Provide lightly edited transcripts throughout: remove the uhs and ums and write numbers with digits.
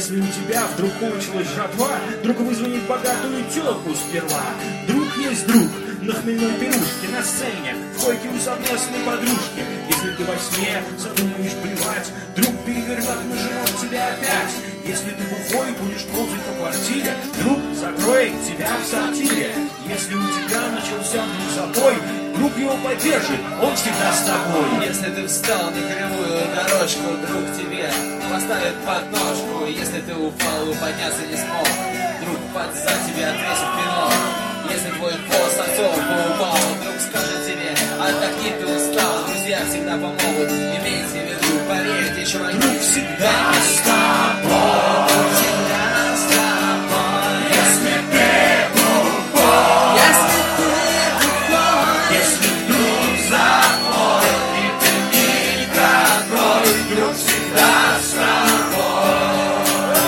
Если у тебя вдруг кончилась жатва, друг вызвонит богатую тёлку сперва. Друг есть друг, на хмельной пирушке, на сцене, в койке у совместной подружки. Если ты во сне задумаешь плевать, друг перевернет ножом тебя опять. Если ты бухой будешь ползать по квартире, друг закроет тебя в сортире. Если у тебя начался вдруг запой, друг его поддержит, он всегда с тобой. Если ты встал на кривую дорожку, друг тебе поставит подножку. Если ты упал и подняться не смог, друг под зад тебе отвесит пинок. Если твой хвост от солнца упал, друг скажет тебе: отдохни, ты устал. Друзья всегда помогут, имейте в виду, поверьте, чуваки, друг всегда с тобой. Друг всегда с тобой. Если ты глухой, Если ты глухой, если друг закрой, и ты никакой, друг всегда с тобой.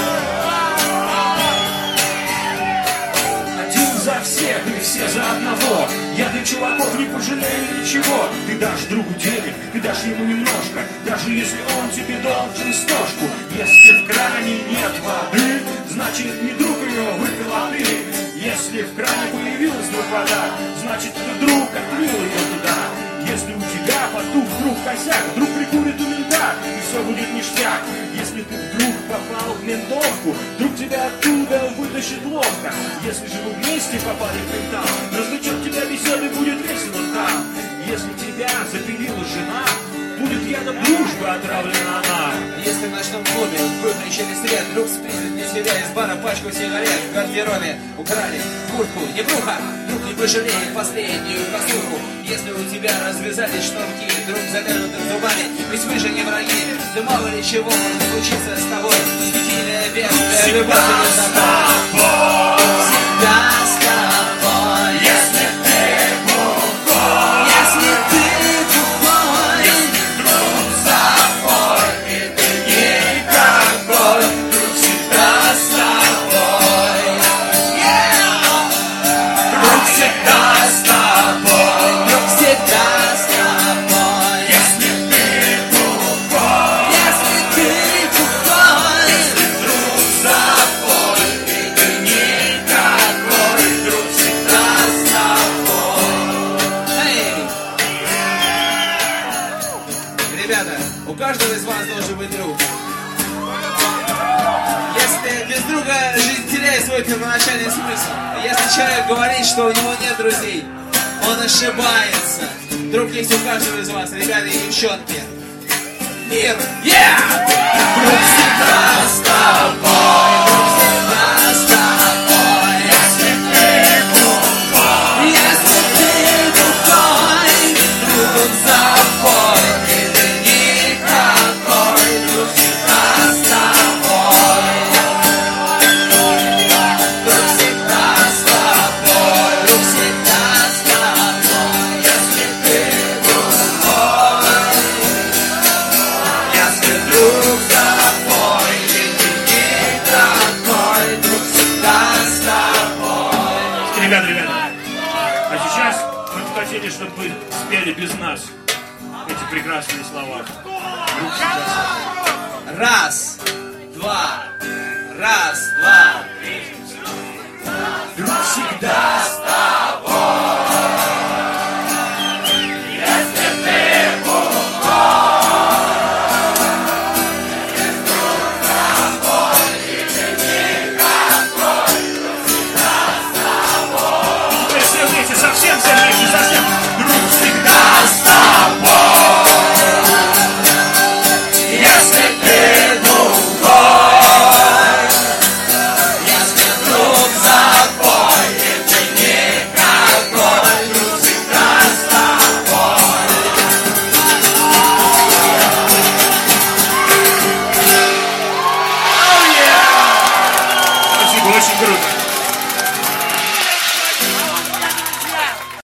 Один за всех и все за одного. Я для чуваков не пожалею ничего. Ты дашь другу денег, ты дашь ему немножко, даже если он тебе должен стошку. Если в кране нет воды, значит не друг ее выпил, а ты. Если в кране появилась вдруг вода, значит это друг отлил ее туда. Если у тебя потух вдруг косяк, вдруг прикурит у мента, и все будет ништяк. Если ты вдруг попал в ментовку, вдруг тебя оттуда вытащит ловко. Если же вы вместе попали в ментал, развлечет тебя беседы, будет весело там. Если тебя запилила жена, будет ядом дружбы отравлена она. если в ночном клубе выключили свет, друг спиздит не себя из бара пачку сигарет. В гардеробе украли куртку, не бруха, друг не пожалеет последнюю косуху. Если у тебя развязались шнурки, друг завяжет их зубами, ведь вы же не враги. Да мало ли чего может случиться с тобой. Стихийная бедствие, любовь или собой. Всегда с тобой. Если ты глухой, Если ты глухой, если друг запой, и ты никакой, друг всегда с тобой. Друг всегда с тобой. друг всегда с тобой. Если ты глухой, Если ты глухой, друг запой, и ты никакой, друг всегда с тобой. эй! Ребята, у каждого из вас должен быть друг. Если без друга жизнь теряет свой первоначальный смысл. Если человек говорит, что у него нет друзей, он ошибается. Друг есть у каждого из вас, ребята и девчонки. Мир! Друг всегда с тобой. Друг всегда с тобой. Если ты глухой, Если ты глухой, друг запой, и ты никакой, друг всегда с тобой. Друг всегда с тобой. друг всегда с тобой. Если ты глухой, если друг запой, и ты никакой, друг всегда с тобой. Ребята, а сейчас мы бы хотели, чтобы вы спели без нас эти прекрасные слова. Друг всегда с тобой. Раз, два, раз, два.